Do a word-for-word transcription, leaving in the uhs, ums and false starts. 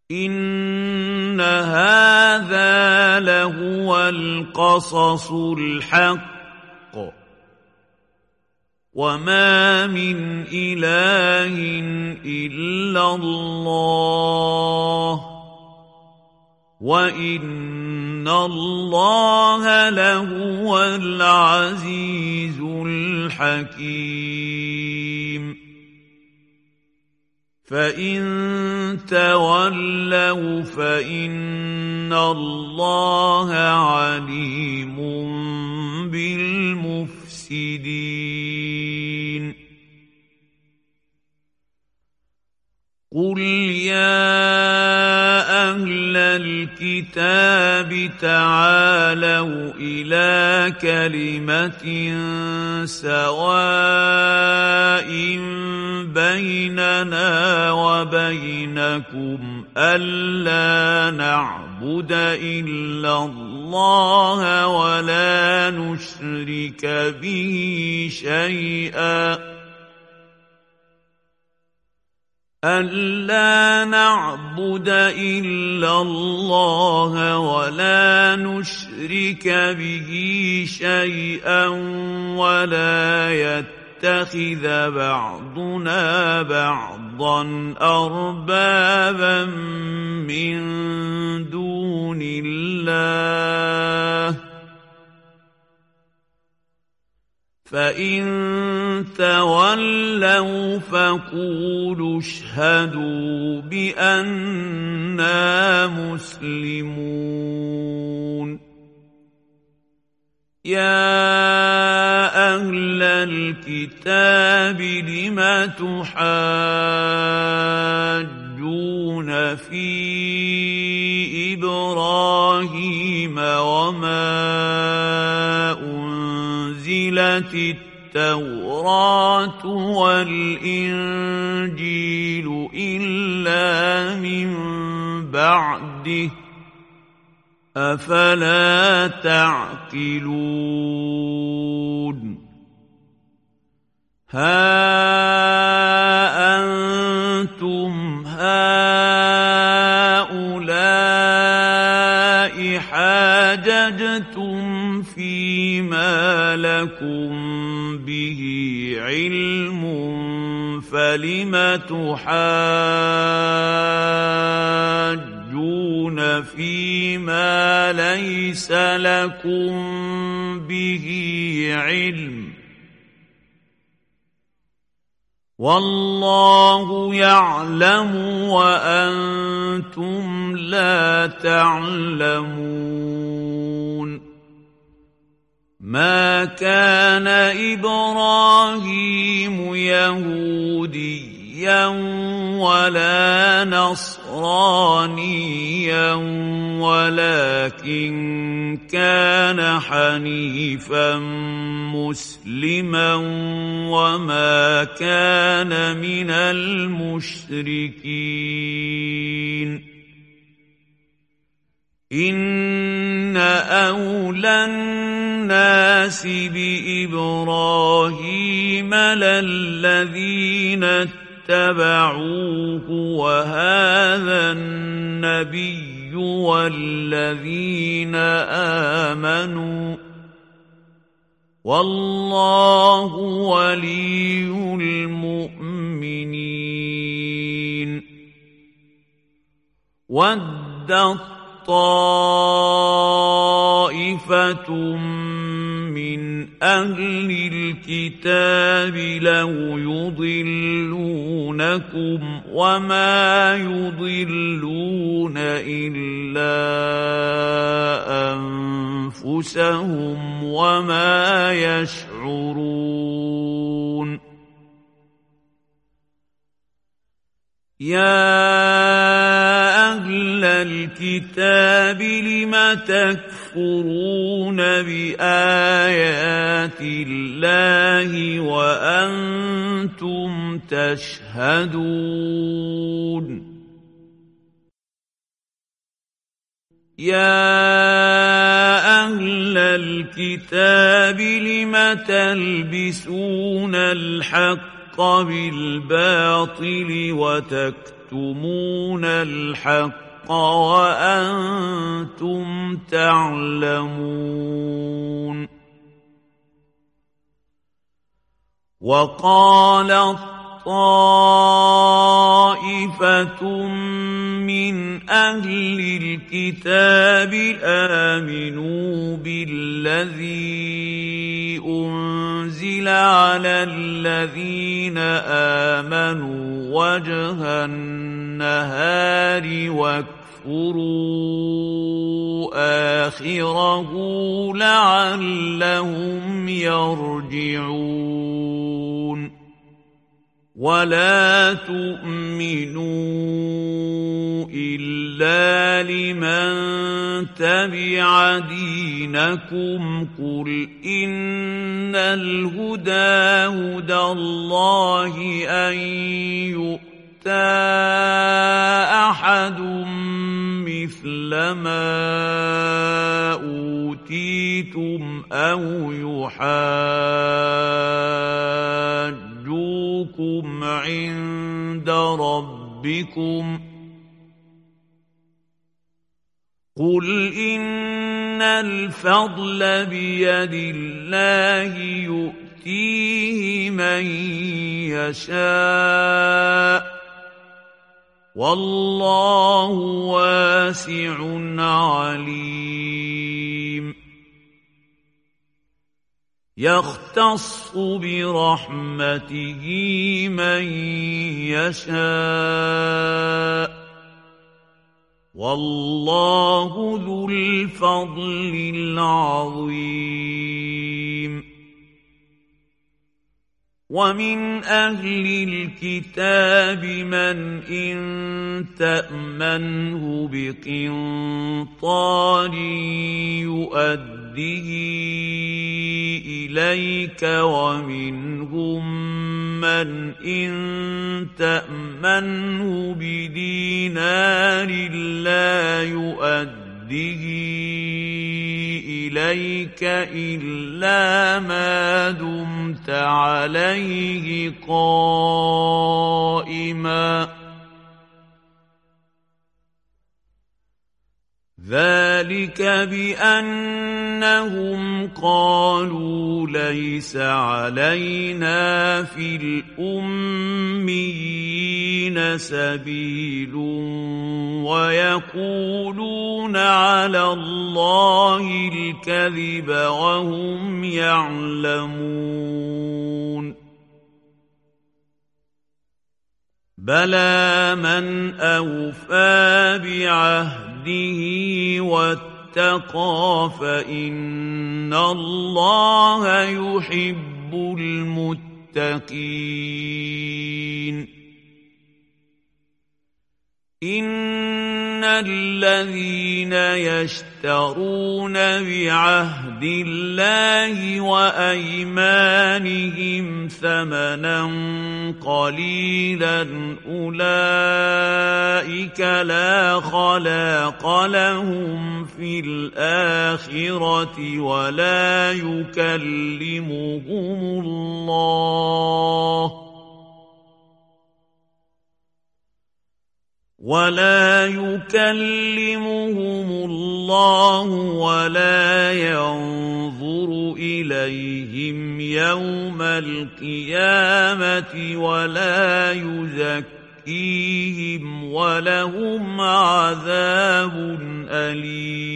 إن هذا لهو القصص الحق وما من إله إلا الله وإن الله لهو العزيز الحكيم فإن تولوا فإن الله عليم بالمفسدين قل يا أهل الكتاب تعالوا إلى كلمة سواء بيننا وبينكم ألا نعبد إلا الله ولا نشرك به شيئا ألا نعبد إلا الله ولا نشرك به شيئا ولا يتخذ بعضنا بعضا أربابا من دون الله فإن تولوا فقولوا اشهدوا بأننا مسلمون يا أهل الكتاب لم تحاجون في إبراهيم وما أنزلت التوراة والإنجيل إلا من بعده أفلا تعقلون ها أنتم هؤلاء حاججتم فيما لكم به علم فلم تحاجون فيما ليس لكم به علم والله يعلم وأنتم لا تعلمون ما كان إبراهيم يهوديا ولا نصرانيا ولكن كان حنيفا مسلما وما كان من المشركين إن أولى الناس بإبراهيم للذين اتبعوه وهذا النبي والذين آمنوا والله ولي المؤمنين ودت طائفة من أهل الكتاب لو يضلونكم وما يضلون إلا أنفسهم وما يشعرون يا أهل الكتاب لم تكفرون بآيات الله وأنتم تشهدون يا أهل الكتاب لم تلبسون الحق بالباطل وتكتمون تكتمون الحق وأنتم تعلمون. وقالت طائفة من أهل الكتاب آمنوا بالذي أنزل على الذين آمنوا وجه النهار واكفروا آخره لعلهم يرجعون. ولا تؤمنوا إلا لمن تبع دينكم قل إن الهدى هدى الله أن يؤتى أحد مثل ما أوتيتم أو يحاجوكم عند ربكم قل إن الفضل بيد الله يؤتيه من يشاء والله واسع عليم. يختص برحمته من يشاء والله ذو الفضل العظيم. ومن أهل الكتاب من إن تأمنه بقنطار يؤده إليك ومنهم من إن تأمنه بدينار لا يؤده إليك إلا ما دمت عليه قائما ذلك بأنهم قالوا ليس علينا في الأميين سبيل ويقولون على الله الكذب وهم يعلمون. بلى من أوفى بعهده واتقى فإن الله يحب المتقين. إن الذين يشترون بعهد الله وأيمانهم ثمنا قليلا أولئك لا خلاق لهم في الآخرة ولا يكلمهم الله ولا يكلمهم الله ولا ينظر إليهم يوم القيامة ولا يزكيهم ولهم عذاب أليم.